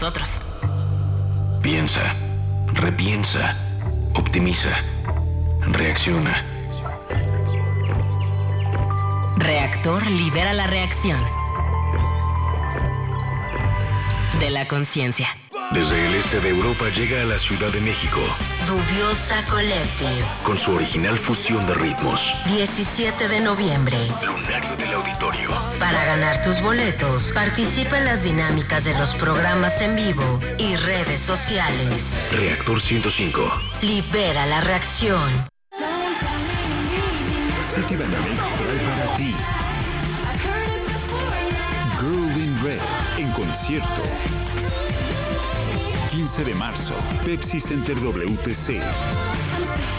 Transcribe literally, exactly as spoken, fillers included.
nosotros. Piensa, repiensa, optimiza, reacciona. Reactor libera la reacción de la conciencia. Desde el este de Europa llega a la Ciudad de México Dubiosa Collective. con su original fusión de ritmos. diecisiete de noviembre. Lunario del Auditorio. Para ganar tus boletos, participa en las dinámicas de los programas en vivo y redes sociales. Reactor ciento cinco. Libera la reacción. Citibanamex trae para ti Girl in Red en concierto. quince de marzo, Pepsi Center W T C.